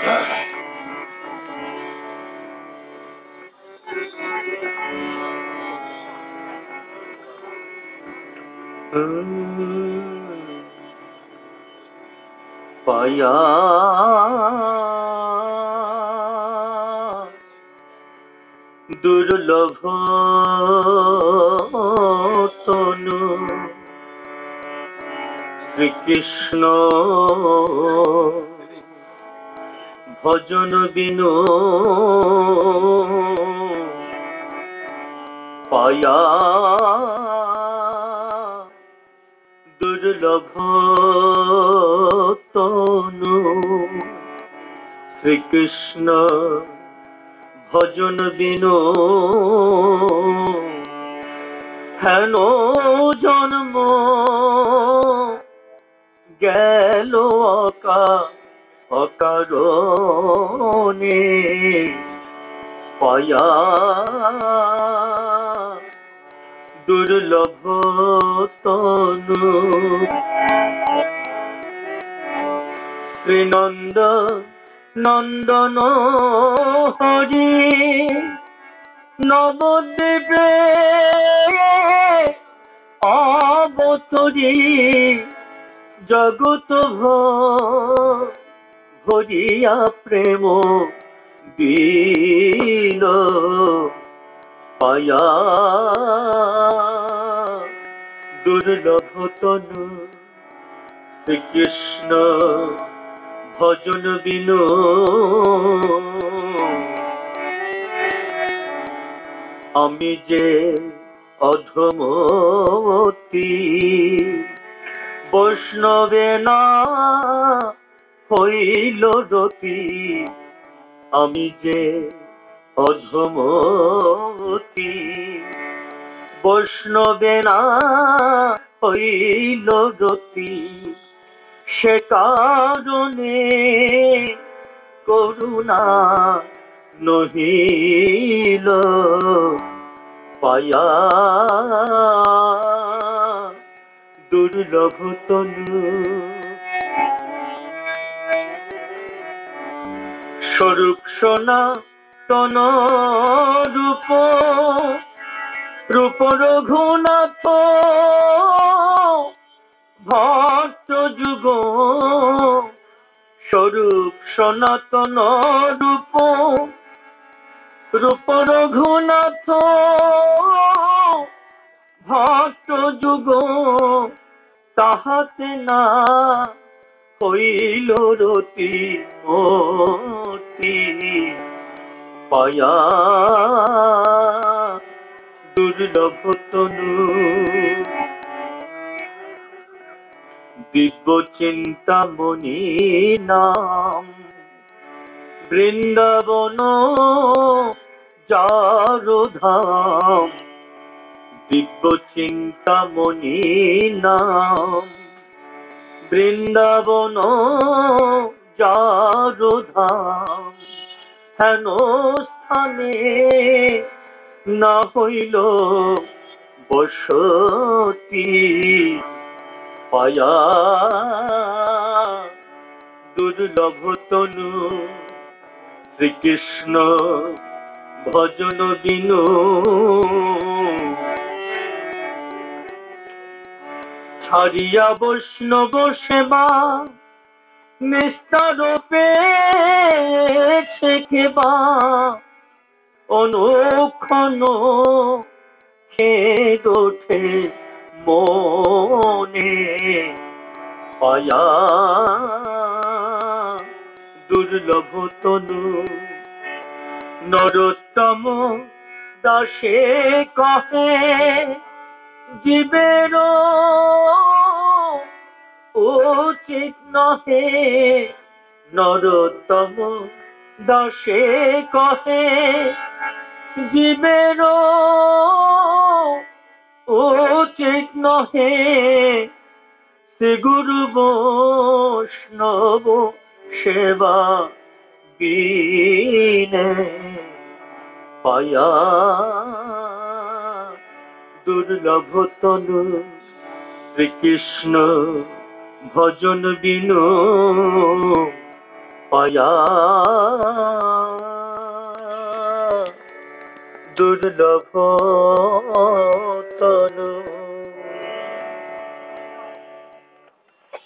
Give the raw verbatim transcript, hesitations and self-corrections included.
পায়া দুর্লভ তনু শ্রীকৃষ্ণ ভজন বিনু পায়া দুর্লভ তনু শ্রীকৃষ্ণ ভজন বিনু হেন জন্ম গেল অকা অকারণে পায়া দুর্লভ তনু শ্রীনন্দ নন্দন হরি নবদ্বীপে অবতরী জগত ভরিয়া প্রেম দিল পায়া দুর্লভ তনু শ্রীকৃষ্ণ ভজন বিনু আমি যে অধমতি বৈষ্ণবে না হইল রতি আমি যে অধমতি বৈষ্ণবে না হইল রতি সে কারণে করুণা নহিল পায়া দুর্লভ তনু স্বরূপ সোনা তন রূপ রূপ রঘুনাথ ভক্ত যুগ স্বরূপ সনাতন রূপ রূপ রঘুনাথ ভক্ত যুগ তাহাতে না হইল রতি মতি পায়া দুর্লভ তনু দিব্য চিন্তামণি নাম বৃন্দাবন যার ধাম দিব্য চিন্তামণি নাম বৃন্দাবন যার ধাম হেন স্থানে না হইল বসতি পায়া দুর্লভ তনু শ্রীকৃষ্ণ ভজন বিনু ছাড়িয়া বৈষ্ণব সেবা নিস্তার পেয়েছে কেবা অনুক্ষণ খেদ ওঠে মনে পায়া দুর্লভ তনু নরোত্তম দাসে কহে জীবের উচিত নহে নরোত্তম দাসে কহে জীবের উচিত নহে শ্রী গুরু বৈষ্ণব সেবা বিনে পায়া দুর্লভ তনু শ্রীকৃষ্ণ ভজন বিনু পায়া দুর্লভ তনু